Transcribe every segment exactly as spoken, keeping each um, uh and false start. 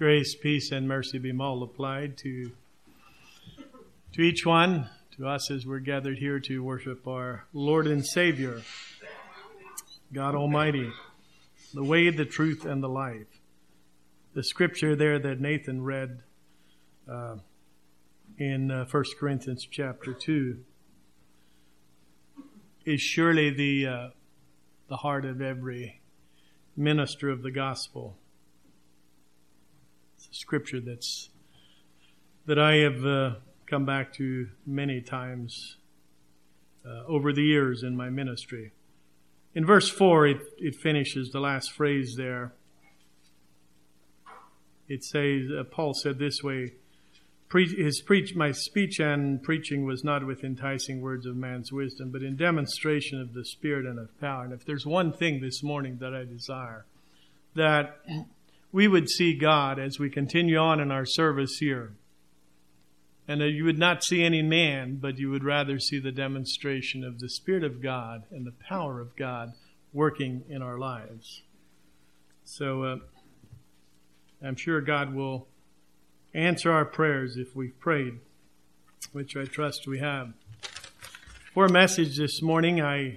Grace, peace, and mercy be multiplied to, to each one, to us as we're gathered here to worship our Lord and Savior, God Almighty, the way, the truth, and the life. The scripture there that Nathan read uh, in uh, First Corinthians chapter two is surely the uh, the heart of every minister of the gospel. It's a scripture that's that I have uh, come back to many times uh, over the years in my ministry. In verse four, it, it finishes the last phrase there. It says, uh, Paul said this way, Pre- his preach, my speech and preaching was not with enticing words of man's wisdom, but in demonstration of the Spirit and of power. And if there's one thing this morning that I desire, that we would see God as we continue on in our service here, and that you would not see any man, but you would rather see the demonstration of the Spirit of God and the power of God working in our lives. So uh, I'm sure God will answer our prayers if we've prayed, which I trust we have. For a message this morning, I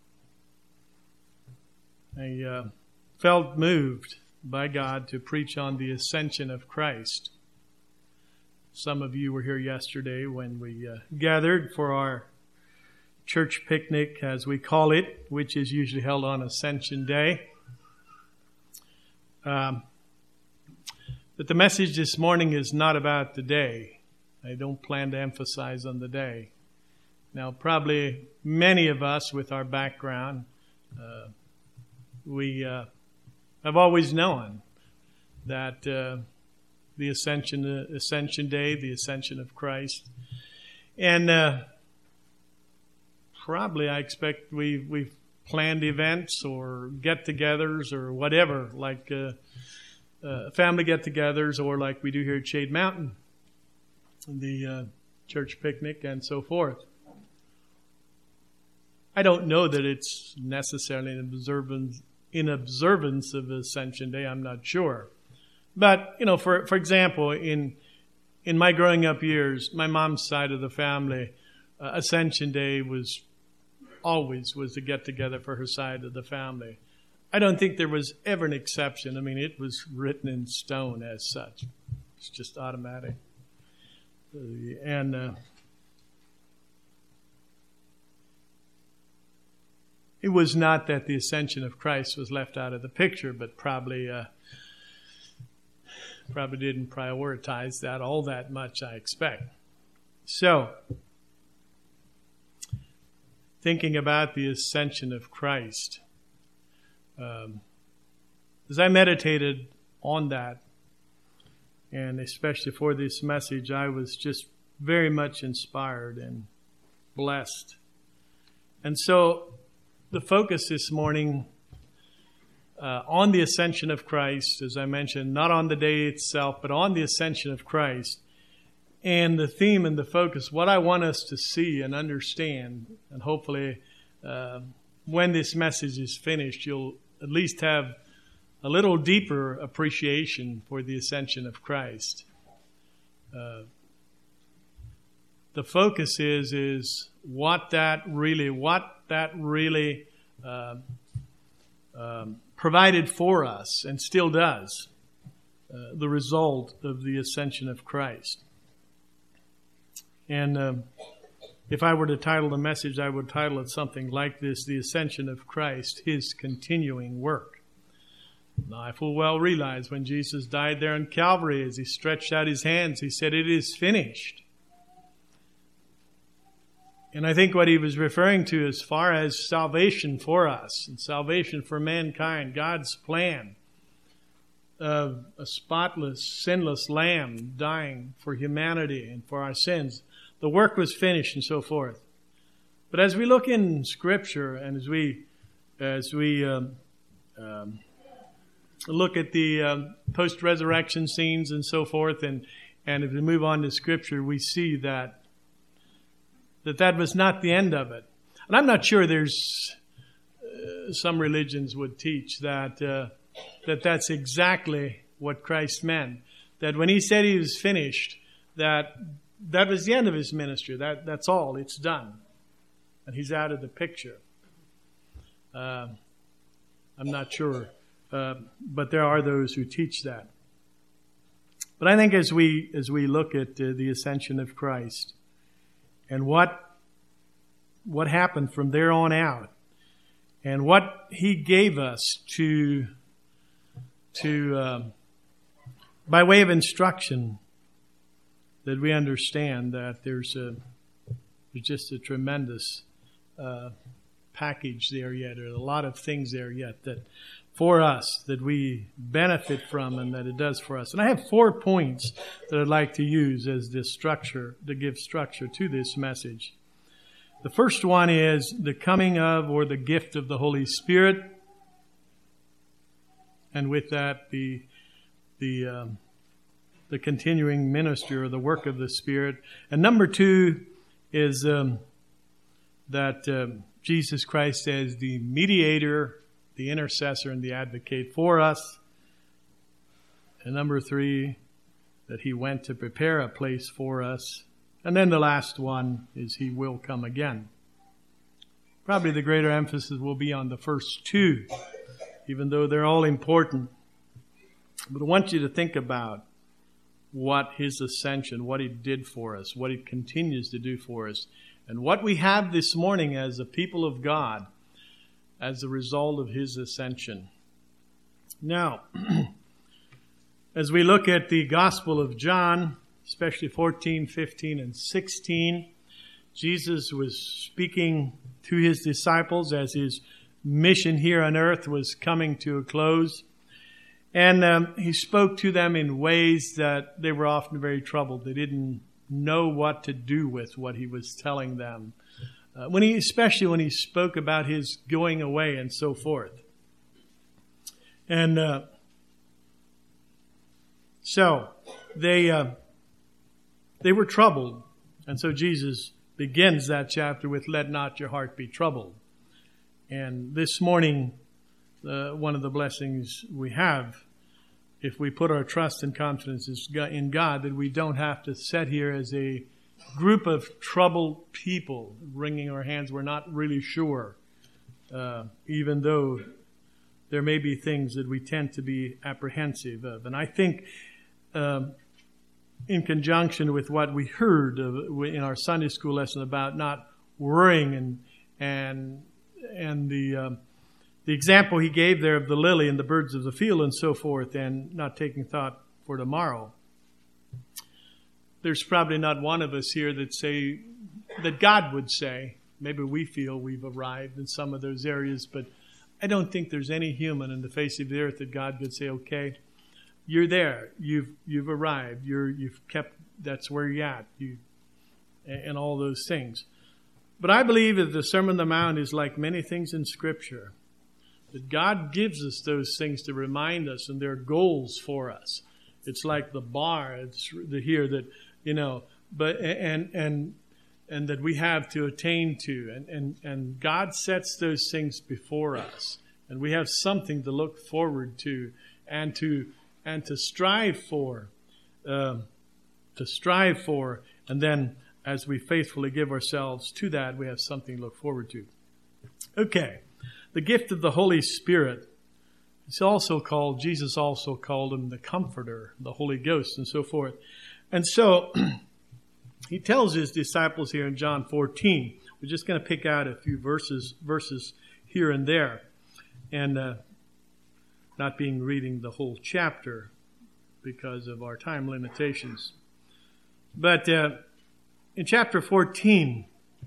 I uh, felt moved by God to preach on the ascension of Christ. Some of you were here yesterday when we uh, gathered for our church picnic, as we call it, which is usually held on Ascension Day. Um, But the message this morning is not about the day. I don't plan to emphasize on the day. Now, probably many of us with our background, uh, we uh, have always known that uh, the Ascension, uh, Ascension Day, the Ascension of Christ, and uh, probably I expect we we've planned events or get-togethers or whatever, like. Uh, Uh, family get-togethers, or like we do here at Shade Mountain, the uh, church picnic and so forth. I don't know that it's necessarily in observance, in observance of Ascension Day. I'm not sure. But, you know, for for example, in in my growing up years, my mom's side of the family, uh, Ascension Day was always was a get-together for her side of the family. I don't think there was ever an exception. I mean, it was written in stone as such. It's just automatic. And uh, it was not that the ascension of Christ was left out of the picture, but probably uh, probably didn't prioritize that all that much, I expect. So, thinking about the ascension of Christ, Um, as I meditated on that, and especially for this message, I was just very much inspired and blessed. And so the focus this morning uh, on the ascension of Christ, as I mentioned, not on the day itself, but on the ascension of Christ. And the theme and the focus, what I want us to see and understand, and hopefully uh, when this message is finished, you'll at least have a little deeper appreciation for the ascension of Christ. Uh, the focus is is what that really, what that really uh, um, provided for us and still does. Uh, the result of the ascension of Christ. And um, if I were to title the message, I would title it something like this: The Ascension of Christ, His Continuing Work. Now, I full well realize when Jesus died there on Calvary, as He stretched out His hands, He said, "It is finished." And I think what He was referring to as far as salvation for us and salvation for mankind, God's plan of a spotless, sinless Lamb dying for humanity and for our sins. The work was finished and so forth. But as we look in Scripture and as we as we um, um, look at the um, post-resurrection scenes and so forth, and, and if we move on to Scripture, we see that, that that was not the end of it. And I'm not sure there's uh, some religions would teach that uh, that that's exactly what Christ meant. that when he said he was finished, that that was the end of his ministry. That that's all. It's done. And he's out of the picture. Uh, I'm not sure. Uh, but there are those who teach that. But I think as we as we look at uh, the ascension of Christ and what what happened from there on out, and what he gave us to to um, by way of instruction, that we understand that there's a there's just a tremendous uh, package there yet, or a lot of things there yet that for us that we benefit from and that it does for us. And I have four points that I'd like to use as this structure, to give structure to this message. The first one is the coming of, or the gift of, the Holy Spirit. And with that, the the um, the continuing ministry or the work of the Spirit. And number two is um, that um, Jesus Christ as the mediator, the intercessor, and the advocate for us. And number three, that he went to prepare a place for us. And then the last one is he will come again. Probably the greater emphasis will be on the first two, even though they're all important. But I want you to think about what his ascension, what he did for us, what he continues to do for us, and what we have this morning as a people of God as a result of his ascension. Now, as we look at the Gospel of John, especially fourteen, fifteen, and sixteen, Jesus was speaking to his disciples as his mission here on earth was coming to a close. And um, he spoke to them in ways that they were often very troubled. They didn't know what to do with what he was telling them. Uh, when he, especially when he spoke about his going away and so forth. And uh, so they uh, they were troubled. And so Jesus begins that chapter with, "Let not your heart be troubled." And this morning, uh, one of the blessings we have, if we put our trust and confidence in God, that we don't have to sit here as a group of troubled people wringing our hands. We're not really sure, uh, even though there may be things that we tend to be apprehensive of. And I think um, in conjunction with what we heard of, in our Sunday school lesson about not worrying and and and the um, the example he gave there of the lily and the birds of the field and so forth, and not taking thought for tomorrow. There's probably not one of us here that say, that God would say, maybe we feel we've arrived in some of those areas, but I don't think there's any human in the face of the earth that God could say, okay, you're there, you've you've arrived, you're you've kept, that's where you're at, you, and all those things. But I believe that the Sermon on the Mount is like many things in Scripture, that God gives us those things to remind us, and they're goals for us. It's like the bar, it's the here that, you know, but and and and that we have to attain to, and and and God sets those things before us, and we have something to look forward to, and to and to strive for, um, to strive for, and then as we faithfully give ourselves to that, we have something to look forward to. Okay, the gift of the Holy Spirit. It's also called, Jesus also called him the Comforter, the Holy Ghost, and so forth. And so he tells his disciples here in John fourteen. We're just going to pick out a few verses, verses here and there, and uh, not being reading the whole chapter because of our time limitations. But uh, in chapter fourteen,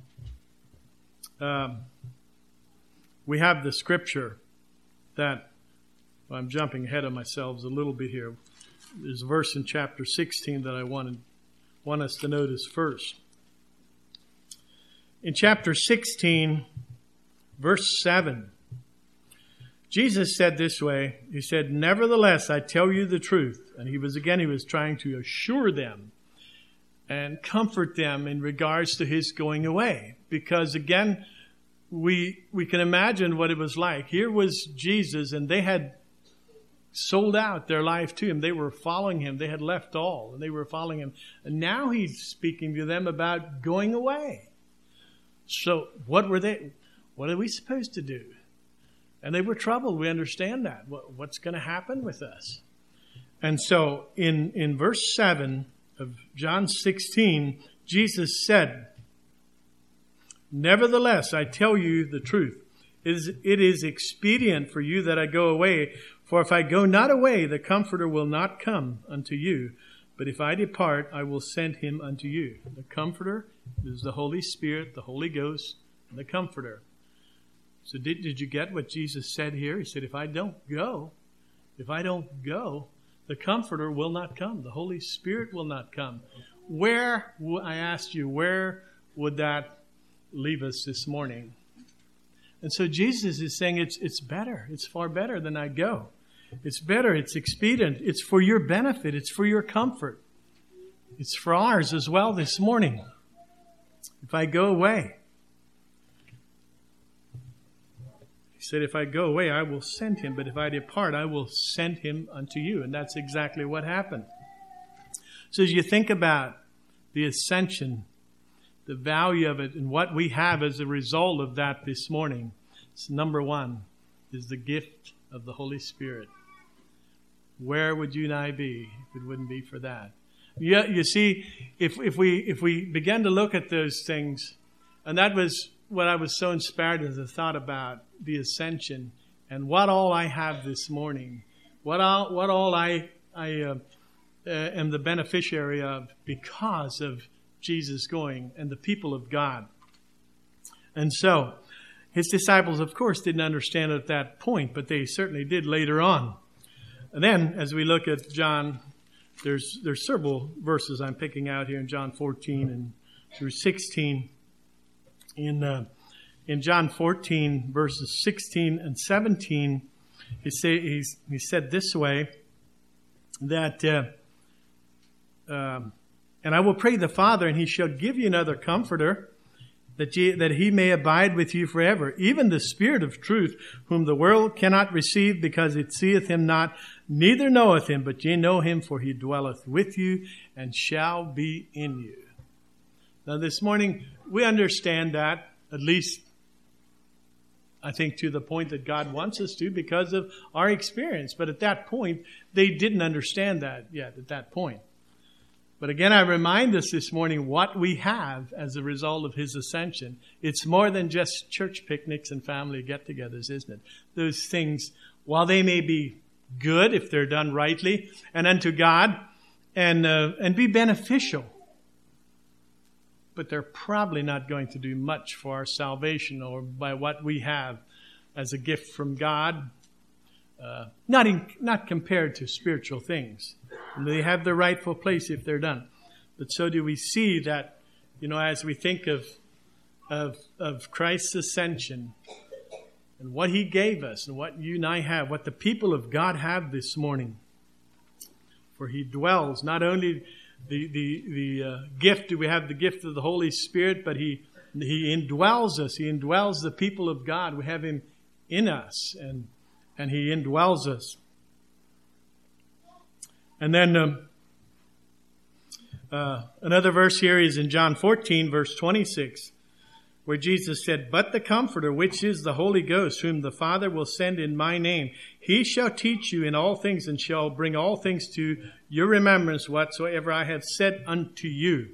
um, we have the scripture that, well, I'm jumping ahead of myself a little bit here. There's a verse in chapter sixteen that I wanted, want us to notice first. In chapter sixteen, verse seven, Jesus said this way, he said, "Nevertheless, I tell you the truth." And he was, again, he was trying to assure them and comfort them in regards to his going away. Because, again, we we can imagine what it was like. Here was Jesus, and they had sold out their life to him. They were following him. They had left all, and they were following him. And now he's speaking to them about going away. So what were they? What are we supposed to do? And they were troubled. We understand that. What, what's going to happen with us? And so in, in verse seven of John sixteen, Jesus said, "Nevertheless, I tell you the truth. It is, it is expedient for you that I go away. For if I go not away, the Comforter will not come unto you. But if I depart, I will send him unto you." The Comforter is the Holy Spirit, the Holy Ghost, and the Comforter. So did, did you get what Jesus said here? He said, if I don't go, if I don't go, the Comforter will not come. The Holy Spirit will not come. Where, I asked you, where would that leave us this morning? And so Jesus is saying it's it's better. It's far better than I go. It's better. It's expedient. It's for your benefit. It's for your comfort. It's for ours as well this morning. If I go away. He said, if I go away, I will send him. But if I depart, I will send him unto you. And that's exactly what happened. So as you think about the ascension, the value of it, and what we have as a result of that this morning, it's number one, is the gift of the Holy Spirit. Where would you and I be if it wouldn't be for that? Yeah, you see, if if we if we began to look at those things, and that was what I was so inspired as I thought about the ascension and what all I have this morning, what all what all I I uh, uh, am the beneficiary of because of Jesus going and the people of God. And so his disciples, of course, didn't understand at that point, but they certainly did later on. And then as we look at John, there's there's several verses I'm picking out here in John fourteen and through sixteen. In uh, in John fourteen, verses sixteen and seventeen, he say he's, he said this way, that uh, um, and I will pray the Father, and he shall give you another Comforter, that ye, that he may abide with you forever, even the Spirit of truth, whom the world cannot receive, because it seeth him not, neither knoweth him, but ye know him, for he dwelleth with you, and shall be in you. Now this morning, we understand that, at least I think to the point that God wants us to because of our experience. But at that point, they didn't understand that yet at that point. But again, I remind us this morning what we have as a result of his ascension. It's more than just church picnics and family get-togethers, isn't it? Those things, while they may be good if they're done rightly and unto God and uh, and be beneficial, but they're probably not going to do much for our salvation or by what we have as a gift from God, uh, not in, not compared to spiritual things. And they have their rightful place if they're done. But so do we see that, you know, as we think of of, of Christ's ascension and what he gave us and what you and I have, what the people of God have this morning. For he dwells not only The the the uh, gift, we have the gift of the Holy Spirit, but he he indwells us. He indwells the people of God. We have him in us, and and he indwells us. And then um, uh, another verse here is in John fourteen, verse twenty-six, where Jesus said, "But the Comforter, which is the Holy Ghost, whom the Father will send in my name, he shall teach you in all things, and shall bring all things to your remembrance whatsoever I have said unto you."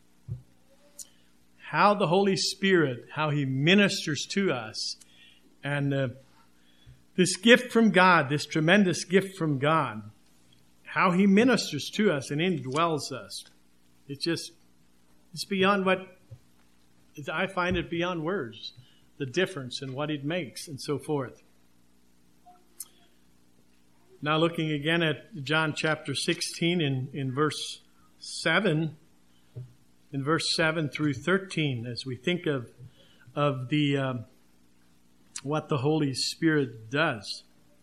How the Holy Spirit, how he ministers to us. And uh, this gift from God, this tremendous gift from God, how he ministers to us and indwells us. It's just, it's beyond what, I find it beyond words, the difference in what it makes and so forth. Now looking again at John chapter sixteen in, in verse seven, in verse seven through thirteen, as we think of, of the um, what the Holy Spirit does.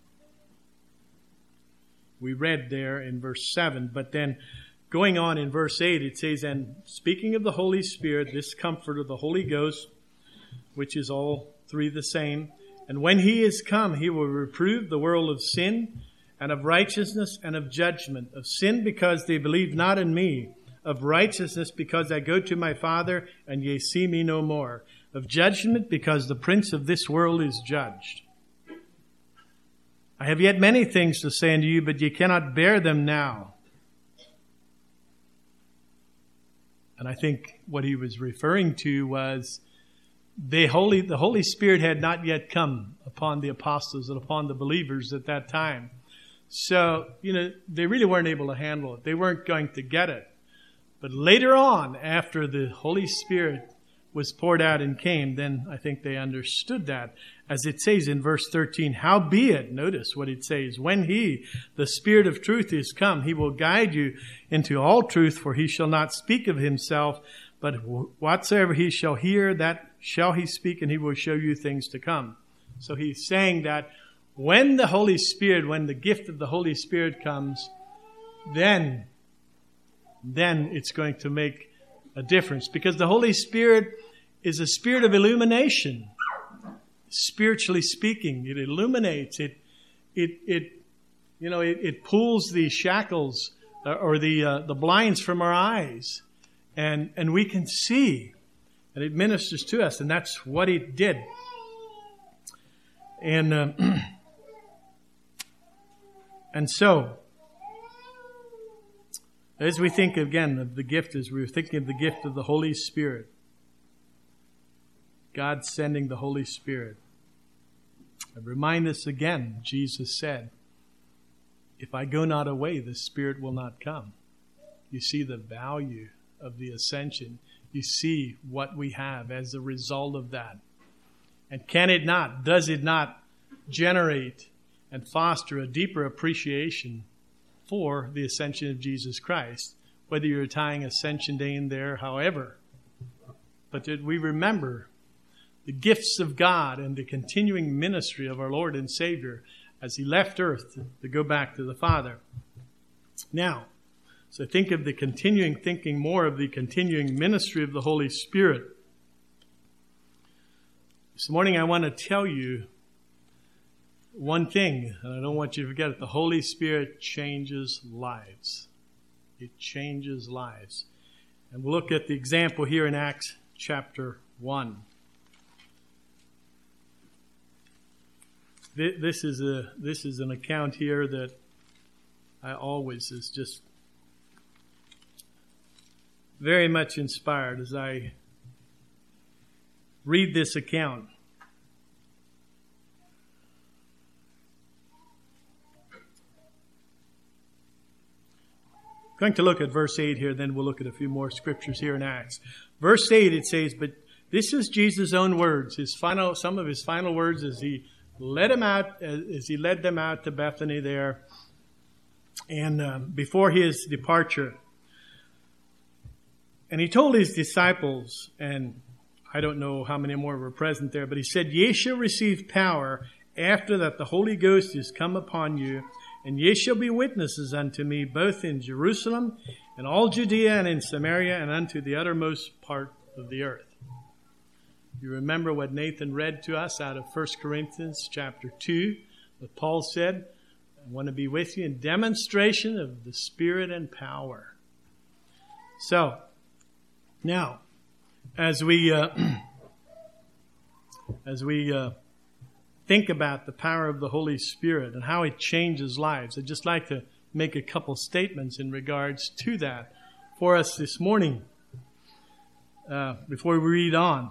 We read there in verse seven, but then going on in verse eight, it says, "And speaking of the Holy Spirit, this Comforter, the Holy Ghost, which is all three the same, and when he is come, he will reprove the world of sin, and of righteousness and of judgment, of sin because they believe not in me, of righteousness because I go to my Father and ye see me no more, of judgment because the prince of this world is judged. I have yet many things to say unto you, but ye cannot bear them now. And I think what he was referring to was the Holy, the Holy Spirit had not yet come upon the apostles and upon the believers at that time. So, you know, they really weren't able to handle it. They weren't going to get it. But later on, after the Holy Spirit was poured out and came, then I think they understood that. As it says in verse thirteen, howbeit, notice what it says, when he, the Spirit of truth, is come, he will guide you into all truth, for he shall not speak of himself, but whatsoever he shall hear, that shall he speak, and he will show you things to come. So he's saying that when the Holy Spirit, when the gift of the Holy Spirit comes, then, then it's going to make a difference. Because the Holy Spirit is a spirit of illumination. Spiritually speaking, it illuminates, it, it, it, you know, it, it pulls the shackles or the uh, the blinds from our eyes, and and we can see, and it ministers to us, and that's what it did. And uh, and so, as we think again of the gift, as we were thinking of the gift of the Holy Spirit, God sending the Holy Spirit. I remind us again, Jesus said, if I go not away, the Spirit will not come. You see the value of the ascension. You see what we have as a result of that. And can it not, does it not generate and foster a deeper appreciation for the ascension of Jesus Christ? Whether you're tying Ascension Day in there, however. But that we remember the gifts of God and the continuing ministry of our Lord and Savior as he left earth to, to go back to the Father. Now, so think of the continuing, thinking more of the continuing ministry of the Holy Spirit. This morning I want to tell you one thing, and I don't want you to forget it. The Holy Spirit changes lives. It changes lives. And we'll look at the example here in Acts chapter one. This is a this is an account here that I always is just very much inspired as I read this account. I'm going to look at verse eight here, then we'll look at a few more scriptures here in Acts. Verse eight, it says, but this is Jesus' own words, his final, some of his final words as he led him out, as he led them out to Bethany there, and uh, before his departure. And he told his disciples, and I don't know how many more were present there, but he said, ye shall receive power after that the Holy Ghost is come upon you, and ye shall be witnesses unto me both in Jerusalem and all Judea and in Samaria and unto the uttermost part of the earth. You remember what Nathan read to us out of First Corinthians chapter two, what Paul said, I want to be with you in demonstration of the Spirit and power. So, now, as we uh, as we uh, think about the power of the Holy Spirit and how it changes lives, I'd just like to make a couple statements in regards to that for us this morning uh, before we read on.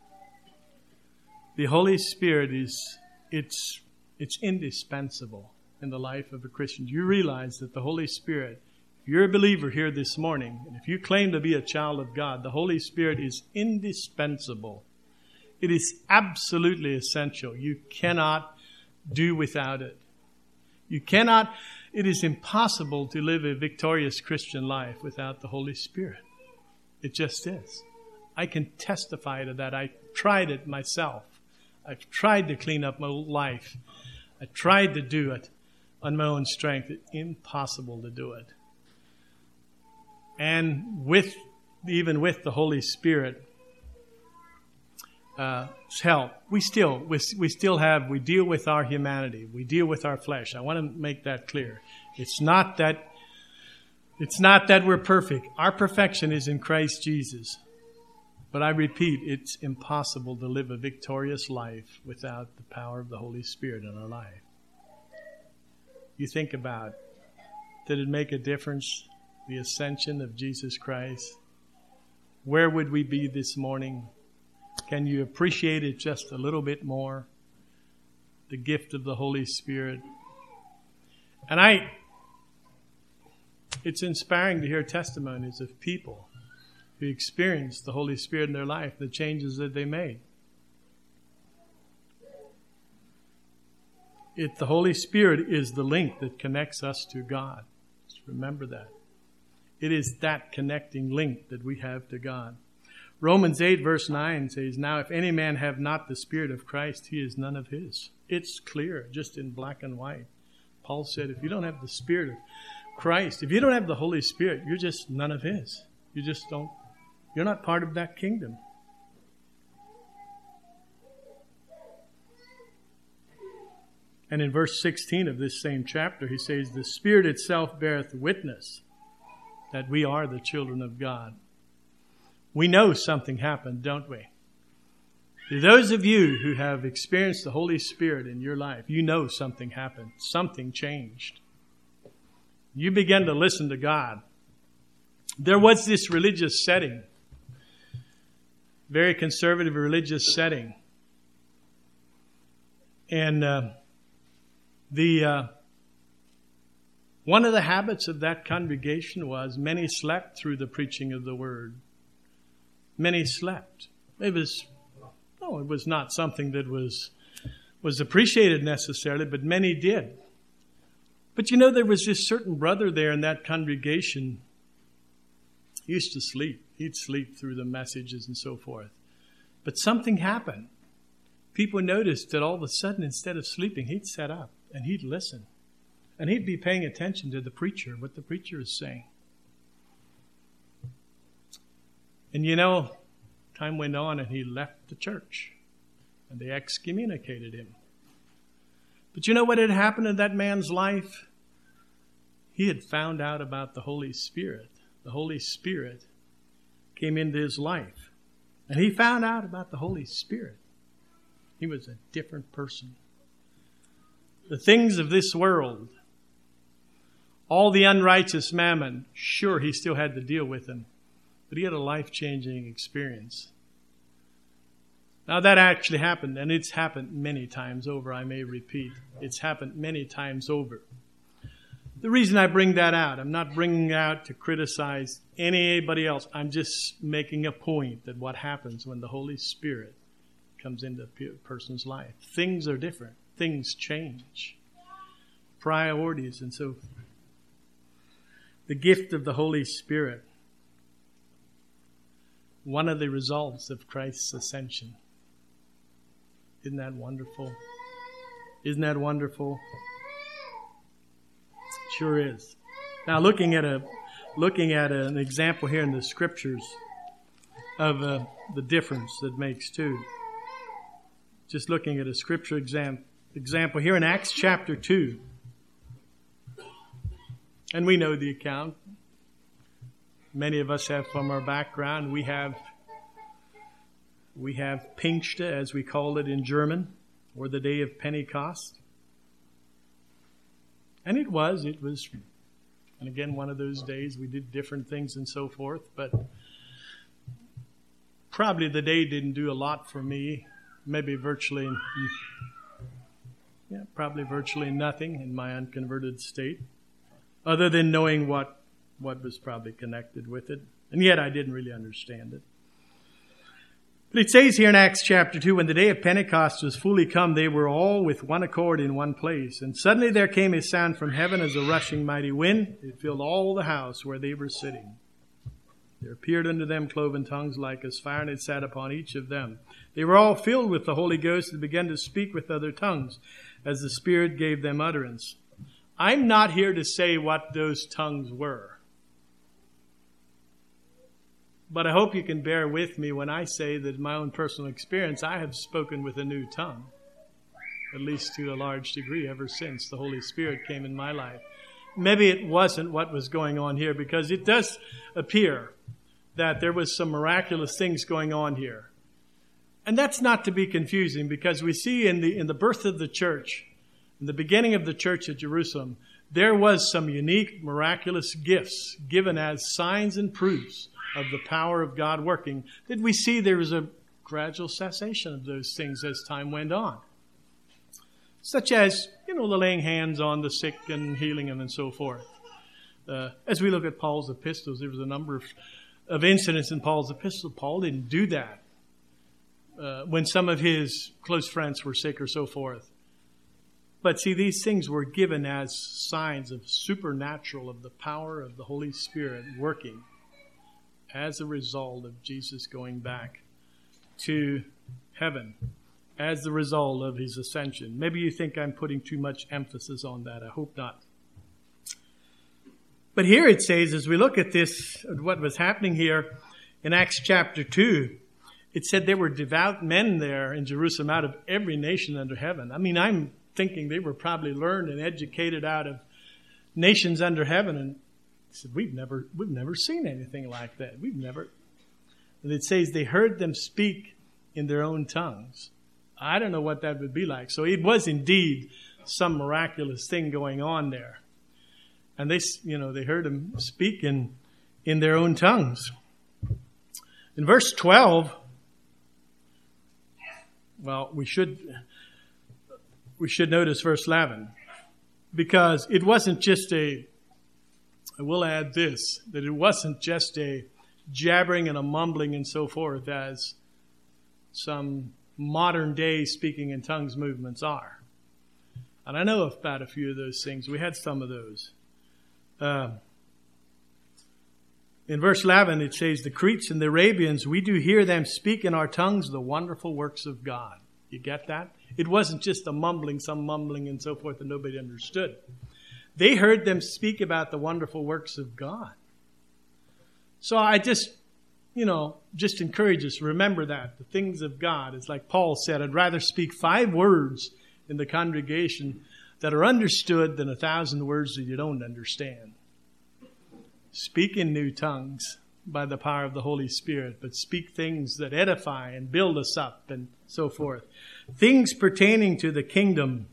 The Holy Spirit is, it's, it's indispensable in the life of a Christian. You realize that the Holy Spirit, if you're a believer here this morning, and if you claim to be a child of God, the Holy Spirit is indispensable. It is absolutely essential. You cannot do without it. You cannot, it is impossible to live a victorious Christian life without the Holy Spirit. It just is. I can testify to that. I tried it myself. I've tried to clean up my life. I tried to do it on my own strength. It's impossible to do it. And with, even with the Holy Spirit, uh, help, we still we, we still have we deal with our humanity. We deal with our flesh. I want to make that clear. It's not that it's not that we're perfect. Our perfection is in Christ Jesus. But I repeat, it's impossible to live a victorious life without the power of the Holy Spirit in our life. You think about, did it make a difference, the ascension of Jesus Christ? Where would we be this morning? Can you appreciate it just a little bit more? The gift of the Holy Spirit. And I, it's inspiring to hear testimonies of people who experienced the Holy Spirit in their life, the changes that they made. It, the Holy Spirit is the link that connects us to God. Just remember that. It is that connecting link that we have to God. Romans eight verse nine says, "Now if any man have not the Spirit of Christ, he is none of his." It's clear, just in black and white. Paul said, if you don't have the Spirit of Christ, if you don't have the Holy Spirit, you're just none of his. You just don't, you're not part of that kingdom. And in verse sixteen of this same chapter, he says, "The Spirit itself beareth witness that we are the children of God." We know something happened, don't we? To those of you who have experienced the Holy Spirit in your life, you know something happened. Something changed. You began to listen to God. There was this religious setting, very conservative religious setting. And uh, the uh, one of the habits of that congregation was many slept through the preaching of the word. Many slept. It was, no, it was not something that was was appreciated necessarily, but many did. But you know, there was this certain brother there in that congregation. He used to sleep. He'd sleep through the messages and so forth. But something happened. People noticed that all of a sudden, instead of sleeping, he'd sit up and he'd listen. And he'd be paying attention to the preacher, what the preacher is saying. And you know, time went on and he left the church. And they excommunicated him. But you know what had happened in that man's life? He had found out about the Holy Spirit. The Holy Spirit came into his life. And he found out about the Holy Spirit. He was a different person. The things of this world, all the unrighteous mammon, sure, he still had to deal with them. But he had a life-changing experience. Now that actually happened, and it's happened many times over, I may repeat. It's happened many times over. The reason I bring that out, I'm not bringing it out to criticize anybody else. I'm just making a point that what happens when the Holy Spirit comes into a person's life. Things are different. Things change. Priorities and so forth. The gift of the Holy Spirit. One of the results of Christ's ascension. Isn't that wonderful? Isn't that wonderful? Sure is. Now, looking at a looking at an example here in the Scriptures of uh, the difference that makes too. Just looking at a Scripture exam, example here in Acts chapter two. And we know the account. Many of us have from our background. We have we have Pfingste, as we call it in German, or the day of Pentecost. And it was, it was, and again, one of those days we did different things and so forth, but probably the day didn't do a lot for me, maybe virtually, yeah, probably virtually nothing in my unconverted state, other than knowing what, what was probably connected with it. And yet I didn't really understand it. But it says here in Acts chapter two, when the day of Pentecost was fully come, they were all with one accord in one place. And suddenly there came a sound from heaven as a rushing mighty wind. It filled all the house where they were sitting. There appeared unto them cloven tongues like as fire, and it sat upon each of them. They were all filled with the Holy Ghost and began to speak with other tongues as the Spirit gave them utterance. I'm not here to say what those tongues were. But I hope you can bear with me when I say that in my own personal experience, I have spoken with a new tongue, at least to a large degree, ever since the Holy Spirit came in my life. Maybe it wasn't what was going on here, because it does appear that there was some miraculous things going on here. And that's not to be confusing, because we see in the in the birth of the church, in the beginning of the church at Jerusalem, there was some unique, miraculous gifts given as signs and proofs of the power of God working, that we see there was a gradual cessation of those things as time went on. Such as, you know, the laying hands on the sick and healing them and so forth. Uh, as we look at Paul's epistles, there was a number of, of incidents in Paul's epistle. Paul didn't do that uh, when some of his close friends were sick or so forth. But see, these things were given as signs of supernatural, of the power of the Holy Spirit working as a result of Jesus going back to heaven, as the result of his ascension. Maybe you think I'm putting too much emphasis on that. I hope not. But here it says, as we look at this, what was happening here in Acts chapter two, it said there were devout men there in Jerusalem out of every nation under heaven. I mean, I'm thinking they were probably learned and educated out of nations under heaven. And said, we've never, we've never seen anything like that. We've never. And it says they heard them speak in their own tongues. I don't know what that would be like. So it was indeed some miraculous thing going on there. And they, you know, they heard them speak in, in their own tongues. In verse twelve, well, we should, we should notice verse eleven, because it wasn't just a, I will add this, that it wasn't just a jabbering and a mumbling and so forth as some modern day speaking in tongues movements are. And I know about a few of those things. We had some of those. Uh, in verse eleven, it says, the Cretes and the Arabians, we do hear them speak in our tongues the wonderful works of God. You get that? It wasn't just a mumbling, some mumbling and so forth that nobody understood. They heard them speak about the wonderful works of God. So I just, you know, just encourage us, remember that. The things of God, it's like Paul said, I'd rather speak five words in the congregation that are understood than a thousand words that you don't understand. Speak in new tongues by the power of the Holy Spirit, but speak things that edify and build us up and so forth. Things pertaining to the kingdom.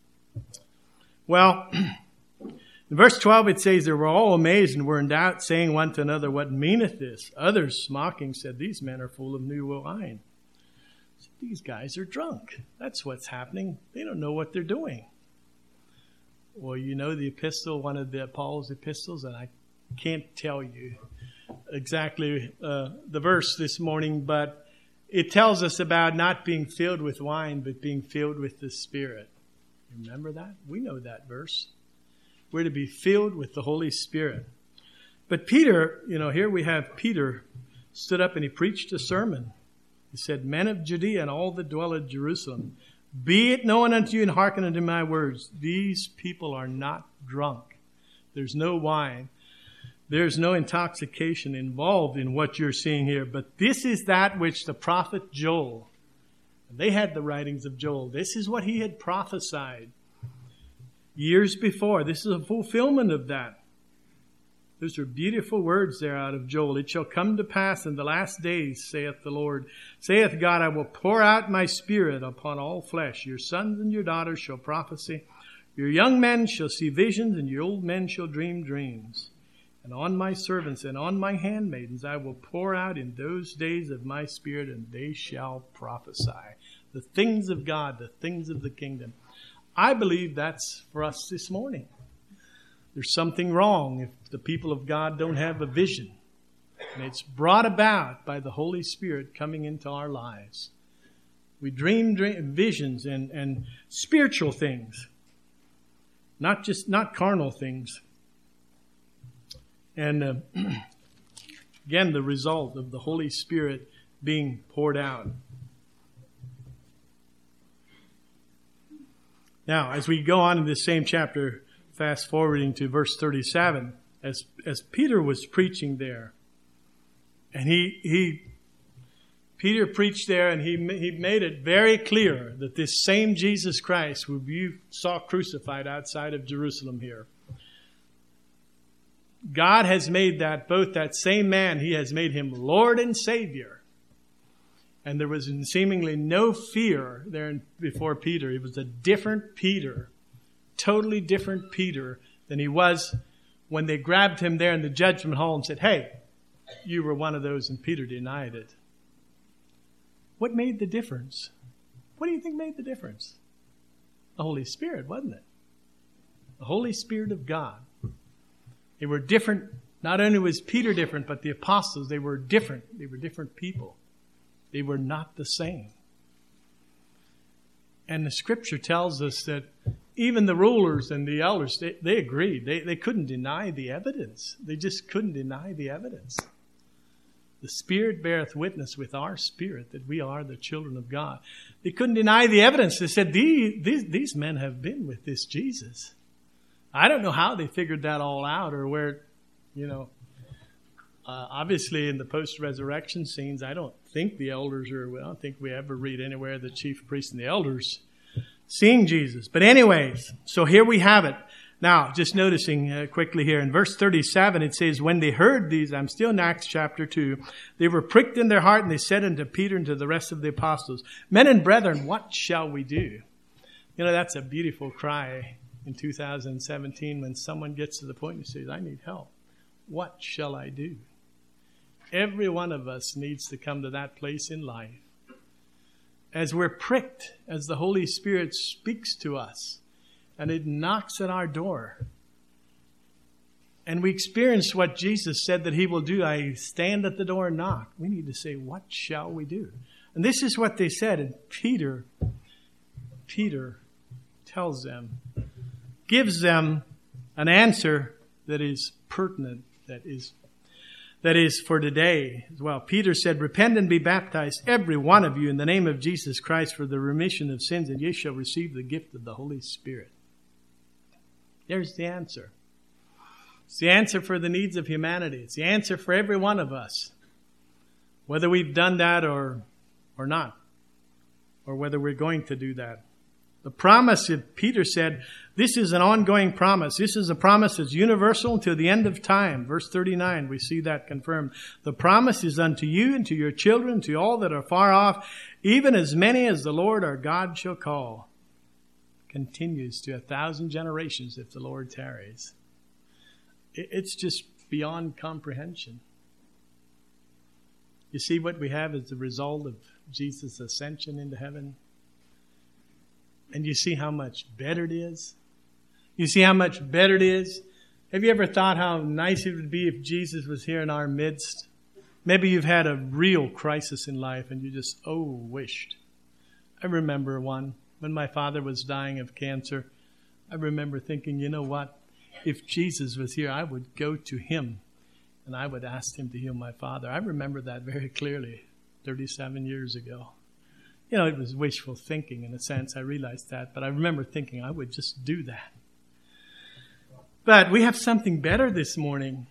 Well, in verse twelve, it says, they were all amazed and were in doubt, saying one to another, what meaneth this? Others, mocking, said, these men are full of new wine. These guys are drunk. That's what's happening. They don't know what they're doing. Well, you know the epistle, one of the Paul's epistles, and I can't tell you exactly uh, the verse this morning, but it tells us about not being filled with wine, but being filled with the Spirit. You remember that? We know that verse. We're to be filled with the Holy Spirit. But Peter, you know, here we have Peter stood up and he preached a sermon. He said, men of Judea and all that dwell at Jerusalem, be it known unto you and hearken unto my words. These people are not drunk. There's no wine. There's no intoxication involved in what you're seeing here. But this is that which the prophet Joel, they had the writings of Joel. This is what he had prophesied years before. This is a fulfillment of that. Those are beautiful words there out of Joel. It shall come to pass in the last days, saith the Lord, saith God, I will pour out my Spirit upon all flesh. Your sons and your daughters shall prophesy. Your young men shall see visions, and your old men shall dream dreams. And on my servants and on my handmaidens I will pour out in those days of my Spirit, and they shall prophesy. The things of God, the things of the kingdom. I believe that's for us this morning. There's something wrong if the people of God don't have a vision. And it's brought about by the Holy Spirit coming into our lives. We dream, dream visions and, and spiritual things. Not just, not carnal things. And uh, again, the result of the Holy Spirit being poured out. Now, as we go on in this same chapter, fast forwarding to verse thirty-seven, as, as Peter was preaching there, And he, he, Peter preached there, and he, he made it very clear that this same Jesus Christ, who you saw crucified outside of Jerusalem here, God has made that, both that same man, he has made him Lord and Savior. And there was seemingly no fear there before Peter. He was a different Peter, totally different Peter than he was when they grabbed him there in the judgment hall and said, hey, you were one of those, and Peter denied it. What made the difference? What do you think made the difference? The Holy Spirit, wasn't it? The Holy Spirit of God. They were different. Not only was Peter different, but the apostles, they were different. They were different people. They were not the same. And the scripture tells us that even the rulers and the elders, they, they agreed. They, they couldn't deny the evidence. They just couldn't deny the evidence. The Spirit beareth witness with our spirit that we are the children of God. They couldn't deny the evidence. They said, these, these, these men have been with this Jesus. I don't know how they figured that all out, or where, you know, uh, obviously in the post-resurrection scenes, I don't think the elders are, I don't think we ever read anywhere the chief priests and the elders seeing Jesus. But anyways, so here we have it. Now, just noticing uh, quickly here in verse thirty-seven, it says, when they heard these, I'm still in Acts chapter two, they were pricked in their heart, and they said unto Peter and to the rest of the apostles, men and brethren, what shall we do? You know, that's a beautiful cry in two thousand seventeen when someone gets to the point and says, I need help. What shall I do? Every one of us needs to come to that place in life. As we're pricked, as the Holy Spirit speaks to us, and it knocks at our door, and we experience what Jesus said that he will do. I stand at the door and knock. We need to say, what shall we do? And this is what they said. And Peter, Peter tells them, gives them an answer that is pertinent, that is that is for today as well. Peter said, repent and be baptized, every one of you, in the name of Jesus Christ for the remission of sins, and ye shall receive the gift of the Holy Spirit. There's the answer. It's the answer for the needs of humanity. It's the answer for every one of us, whether we've done that or, or not, or whether we're going to do that. The promise, Peter said, this is an ongoing promise. This is a promise that's universal until the end of time. Verse thirty-nine, we see that confirmed. The promise is unto you and to your children, to all that are far off, even as many as the Lord our God shall call. Continues to a thousand generations if the Lord tarries. It's just beyond comprehension. You see what we have as the result of Jesus' ascension into heaven? And you see how much better it is? You see how much better it is? Have you ever thought how nice it would be if Jesus was here in our midst? Maybe you've had a real crisis in life and you just, oh, wished. I remember one when my father was dying of cancer. I remember thinking, you know what? If Jesus was here, I would go to him and I would ask him to heal my father. I remember that very clearly thirty-seven years ago. You know, it was wishful thinking in a sense. I realized that. But I remember thinking I would just do that. But we have something better this morning.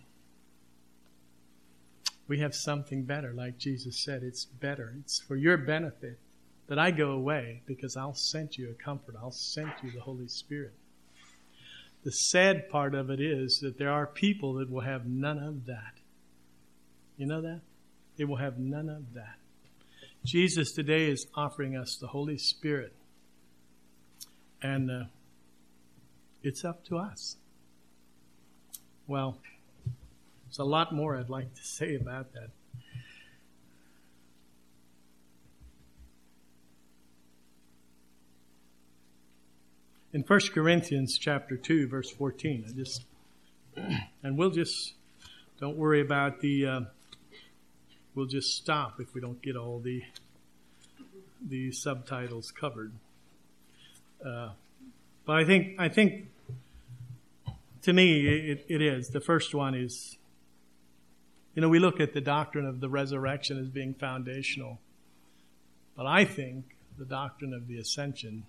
We have something better. Like Jesus said, it's better. It's for your benefit that I go away, because I'll send you a comfort. I'll send you the Holy Spirit. The sad part of it is that there are people that will have none of that. You know that? They will have none of that. Jesus today is offering us the Holy Spirit. And uh, it's up to us. Well, there's a lot more I'd like to say about that. In First Corinthians chapter two, verse fourteen, I just, and we'll just, don't worry about the, uh, we'll just stop if we don't get all the the subtitles covered. Uh, but I think, I think, to me, it, it is. The first one is, you know, we look at the doctrine of the resurrection as being foundational. But I think the doctrine of the ascension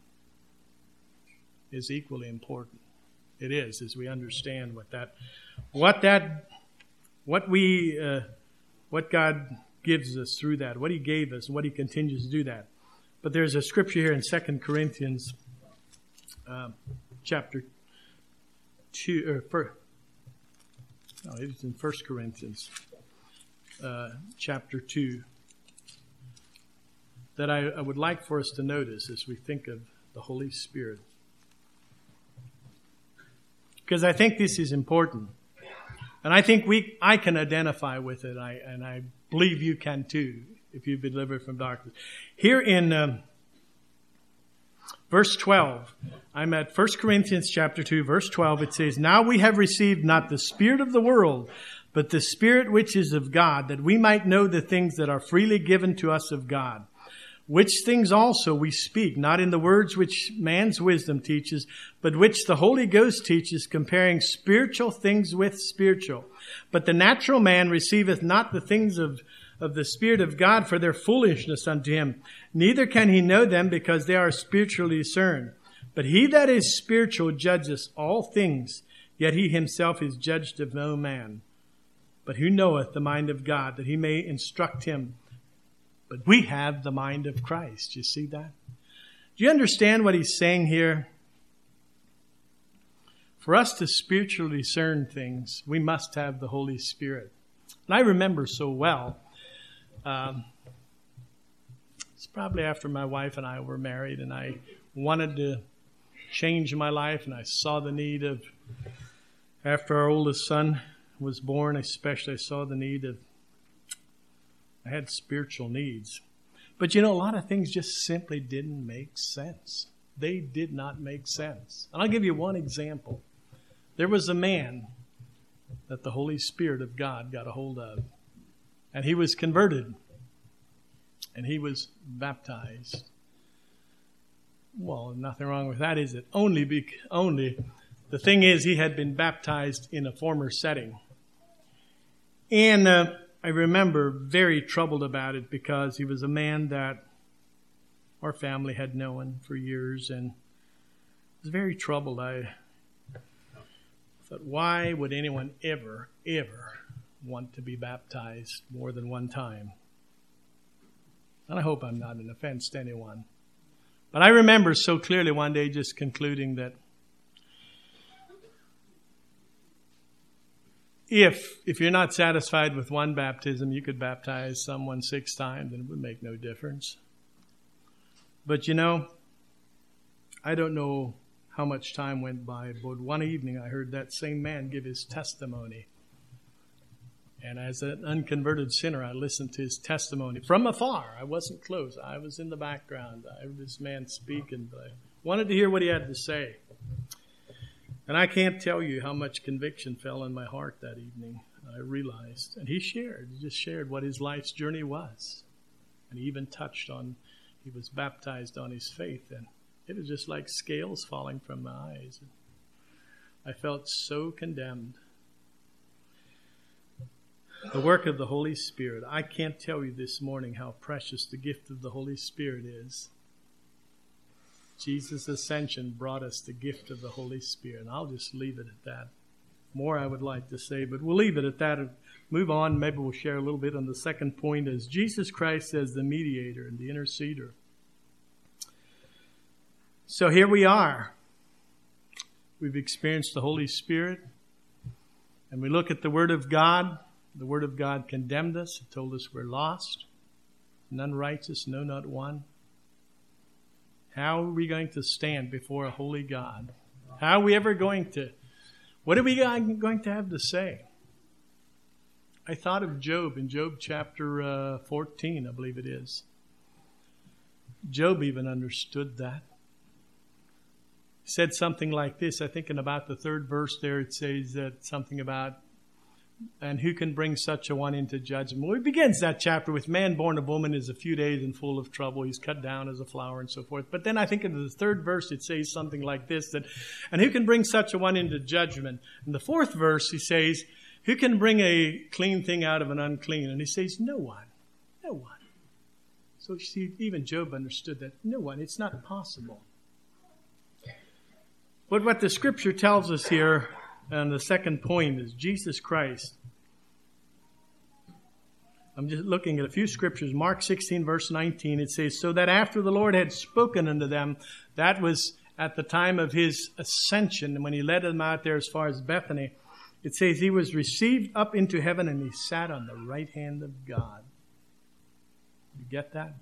is equally important. It is, as we understand what that, what that, what we uh, what God gives us through that, what he gave us, and what he continues to do that. But there's a scripture here in Second Corinthians uh, chapter two, or for, no, it's in First Corinthians uh, chapter two, that I, I would like for us to notice as we think of the Holy Spirit. Because I think this is important. And I think we, I can identify with it, I, and I believe you can too, if you've been delivered from darkness. Here in um, verse twelve, I'm at First Corinthians chapter two, verse twelve. It says, "Now we have received not the spirit of the world, but the Spirit which is of God, that we might know the things that are freely given to us of God. Which things also we speak, not in the words which man's wisdom teaches, but which the Holy Ghost teaches, comparing spiritual things with spiritual. But the natural man receiveth not the things of, of the Spirit of God, for their foolishness unto him. Neither can he know them, because they are spiritually discerned. But he that is spiritual judgeth all things, yet he himself is judged of no man. But who knoweth the mind of God, that he may instruct him? But we have the mind of Christ." You see that? Do you understand what he's saying here? For us to spiritually discern things, we must have the Holy Spirit. And I remember so well, um, it's probably after my wife and I were married, and I wanted to change my life, and I saw the need of, after our oldest son was born, especially I saw the need of, I had spiritual needs. But you know, a lot of things just simply didn't make sense. They did not make sense. And I'll give you one example. There was a man that the Holy Spirit of God got a hold of. And he was converted. And he was baptized. Well, nothing wrong with that, is it? Only, be, only the thing is, he had been baptized in a former setting. And uh, I remember very troubled about it, because he was a man that our family had known for years, and I was very troubled. I thought, why would anyone ever, ever want to be baptized more than one time? And I hope I'm not an offense to anyone. But I remember so clearly one day just concluding that If if you're not satisfied with one baptism, you could baptize someone six times and it would make no difference. But you know, I don't know how much time went by, but one evening I heard that same man give his testimony. And as an unconverted sinner, I listened to his testimony from afar. I wasn't close. I was in the background. I heard this man speak, and I wanted to hear what he had to say. And I can't tell you how much conviction fell in my heart that evening. I realized. And he shared, he just shared what his life's journey was. And he even touched on, he was baptized on his faith. And it was just like scales falling from my eyes. I felt so condemned. The work of the Holy Spirit. I can't tell you this morning how precious the gift of the Holy Spirit is. Jesus' ascension brought us the gift of the Holy Spirit. And I'll just leave it at that. More I would like to say, but we'll leave it at that and move on. Maybe we'll share a little bit on the second point, as Jesus Christ as the mediator and the interceder. So here we are. We've experienced the Holy Spirit. And we look at the Word of God. The Word of God condemned us. It told us we're lost. None righteous, no, not one. How are we going to stand before a holy God? How are we ever going to, what are we going to have to say? I thought of Job in Job chapter uh, fourteen, I believe it is. Job even understood that. He said something like this. I think in about the third verse there, it says that something about, and who can bring such a one into judgment? Well, it begins that chapter with, man born of woman is a few days and full of trouble. He's cut down as a flower and so forth. But then I think in the third verse it says something like this, that, and who can bring such a one into judgment? In the fourth verse he says, who can bring a clean thing out of an unclean? And he says, no one. No one. So you see, even Job understood that. No one. It's not possible. But what the Scripture tells us here, and the second point, is Jesus Christ I'm just looking at a few scriptures. Mark sixteen, verse nineteen, it says, so that after the Lord had spoken unto them, that was at the time of his ascension, when he led them out there as far as Bethany, it says he was received up into heaven and he sat on the right hand of God. You get that?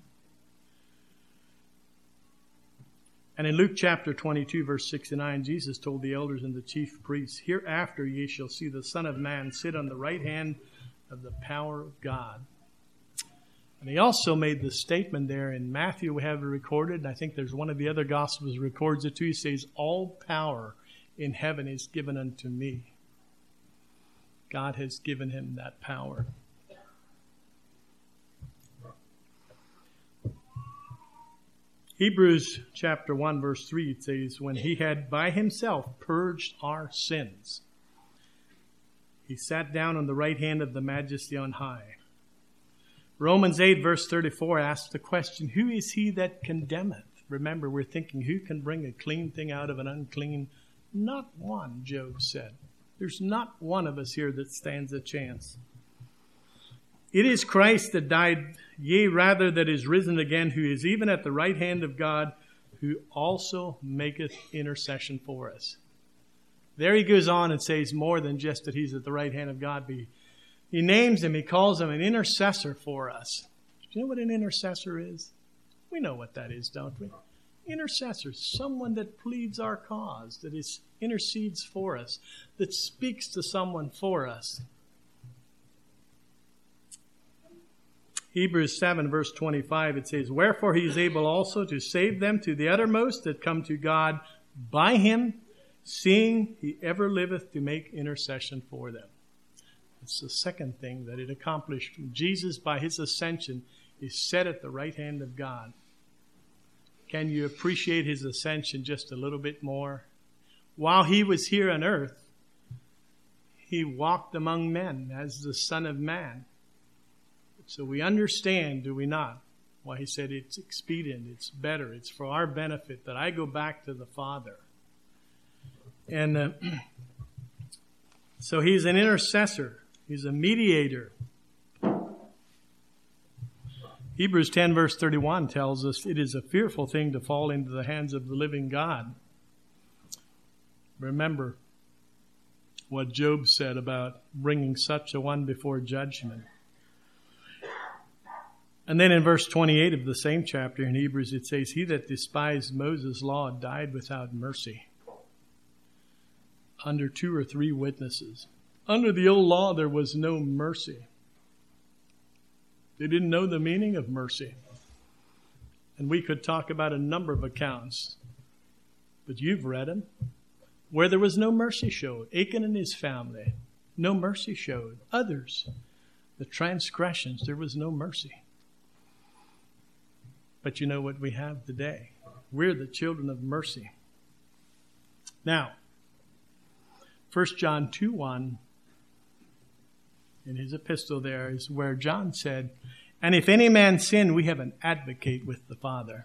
And in Luke chapter twenty-two, verse sixty-nine, Jesus told the elders and the chief priests, hereafter ye shall see the Son of Man sit on the right hand of the power of God. And he also made the statement there in Matthew, we have it recorded, and I think there's one of the other Gospels records it too. He says, all power in heaven is given unto me. God has given him that power. Hebrews chapter one, verse three, it says, when he had by himself purged our sins, he sat down on the right hand of the Majesty on high. Romans eight, verse thirty-four asks the question, who is he that condemneth? Remember, we're thinking, who can bring a clean thing out of an unclean? Not one, Job said. There's not one of us here that stands a chance. It is Christ that died, yea, rather that is risen again, who is even at the right hand of God, who also maketh intercession for us. There he goes on and says more than just that he's at the right hand of God. But he, he names him, he calls him an intercessor for us. Do you know what an intercessor is? We know what that is, don't we? Intercessor, someone that pleads our cause, that is intercedes for us, that speaks to someone for us. Hebrews seven, verse twenty-five, it says, wherefore he is able also to save them to the uttermost that come to God by him, seeing he ever liveth to make intercession for them. It's the second thing that it accomplished. Jesus, by his ascension, is set at the right hand of God. Can you appreciate his ascension just a little bit more? While he was here on earth, he walked among men as the Son of Man. So we understand, do we not, why he said it's expedient, it's better, it's for our benefit that I go back to the Father. And uh, so he's an intercessor. He's a mediator. Hebrews ten, verse thirty-one tells us it is a fearful thing to fall into the hands of the living God. Remember what Job said about bringing such a one before judgment. And then in verse twenty-eight of the same chapter in Hebrews, it says, he that despised Moses' law died without mercy, under two or three witnesses. Under the old law, there was no mercy. They didn't know the meaning of mercy. And we could talk about a number of accounts, but you've read them, where there was no mercy showed. Achan and his family, no mercy showed. Others, the transgressions, there was no mercy. But you know what we have today? We're the children of mercy. Now, First John two one, in his epistle there, is where John said, and if any man sin, we have an advocate with the Father.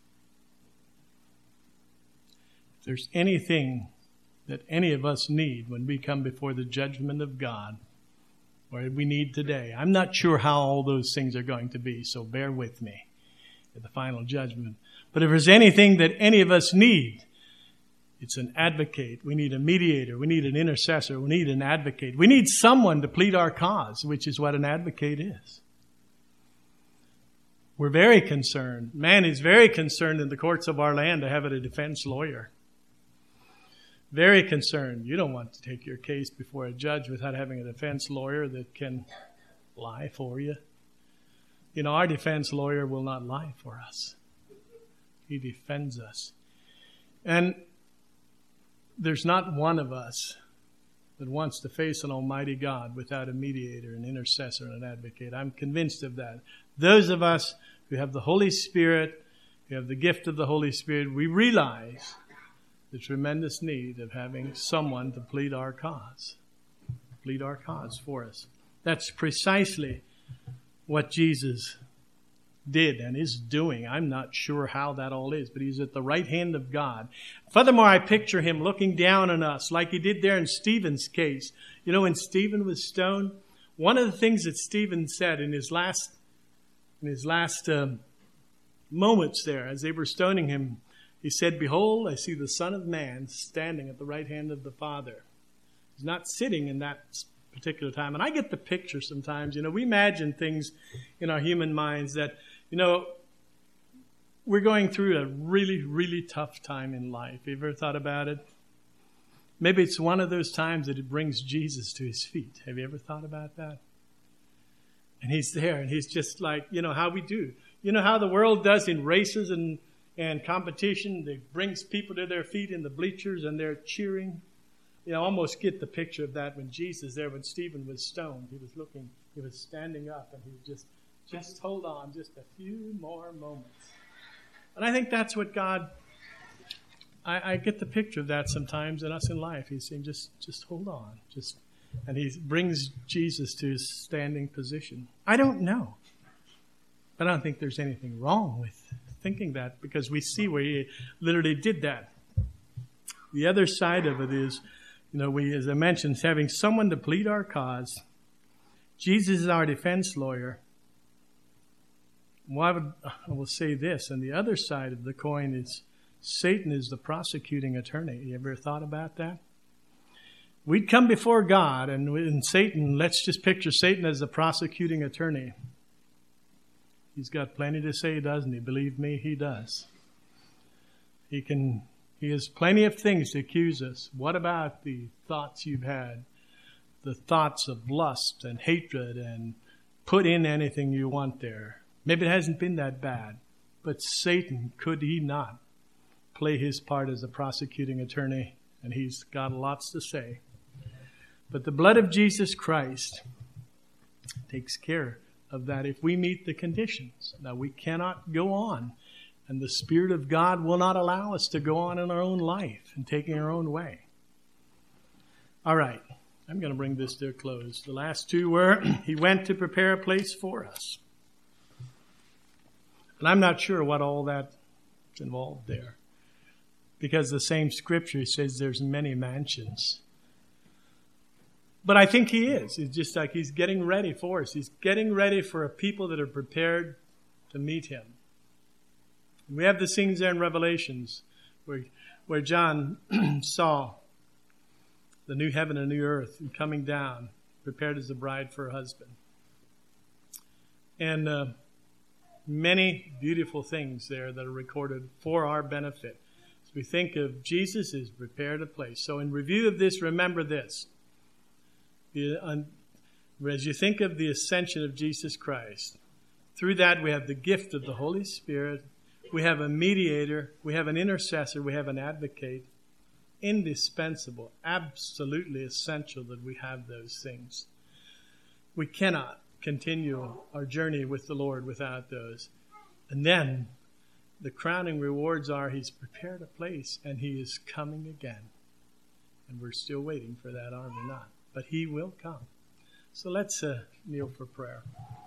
If there's anything that any of us need when we come before the judgment of God, or we need today, I'm not sure how all those things are going to be, so bear with me at the final judgment. But if there's anything that any of us need, it's an advocate. We need a mediator. We need an intercessor. We need an advocate. We need someone to plead our cause, which is what an advocate is. We're very concerned. Man is very concerned in the courts of our land to have a defense lawyer. Very concerned. You don't want to take your case before a judge without having a defense lawyer that can lie for you. You know, our defense lawyer will not lie for us. He defends us. And there's not one of us that wants to face an almighty God without a mediator, an intercessor, and an advocate. I'm convinced of that. Those of us who have the Holy Spirit, who have the gift of the Holy Spirit, we realize the tremendous need of having someone to plead our cause, plead our cause for us. That's precisely what Jesus did and is doing. I'm not sure how that all is, but he's at the right hand of God. Furthermore, I picture him looking down on us like he did there in Stephen's case. You know, when Stephen was stoned, one of the things that Stephen said in his last, in his last um, moments there, as they were stoning him, he said, "Behold, I see the Son of Man standing at the right hand of the Father." He's not sitting in that particular time. And I get the picture sometimes, you know, we imagine things in our human minds that, you know, we're going through a really, really tough time in life. Have you ever thought about it? Maybe it's one of those times that it brings Jesus to his feet. Have you ever thought about that? And he's there, and he's just like, you know, how we do. You know how the world does in races and, and competition? It brings people to their feet in the bleachers, and they're cheering. You know, I almost get the picture of that when Jesus there, when Stephen was stoned. He was looking, he was standing up, and he was just, just hold on, just a few more moments. And I think that's what God, I, I get the picture of that sometimes in us in life. He's saying, just, just hold on. Just, and he brings Jesus to his standing position. I don't know. But I don't think there's anything wrong with thinking that, because we see where he literally did that. The other side of it is, you know, we, as I mentioned, having someone to plead our cause. Jesus is our defense lawyer. Well, I, would, I will say this, and the other side of the coin is Satan is the prosecuting attorney. You ever thought about that? We'd come before God, and, and Satan, let's just picture Satan as the prosecuting attorney. He's got plenty to say, doesn't he? Believe me, he does. He can. He has plenty of things to accuse us. What about the thoughts you've had? The thoughts of lust and hatred, and put in anything you want there. Maybe it hasn't been that bad, but Satan, could he not play his part as a prosecuting attorney? And he's got lots to say. But the blood of Jesus Christ takes care of that if we meet the conditions. Now, we cannot go on, and the Spirit of God will not allow us to go on in our own life and taking our own way. All right, I'm going to bring this to a close. The last two were, he went to prepare a place for us. And I'm not sure what all that's involved there, because the same scripture says there's many mansions. But I think he is. It's just like he's getting ready for us. He's getting ready for a people that are prepared to meet him. We have the scenes there in Revelations where, where John saw the new heaven and new earth coming down, prepared as a bride for her husband. And uh, many beautiful things there that are recorded for our benefit. As we think of Jesus as prepared a place. So in review of this, remember this. As you think of the ascension of Jesus Christ, through that we have the gift of the Holy Spirit. We have a mediator. We have an intercessor. We have an advocate. Indispensable, absolutely essential that we have those things. We cannot continue our journey with the Lord without those. And then the crowning rewards are he's prepared a place and he is coming again. And we're still waiting for that, are we not? But he will come. So let's uh, kneel for prayer.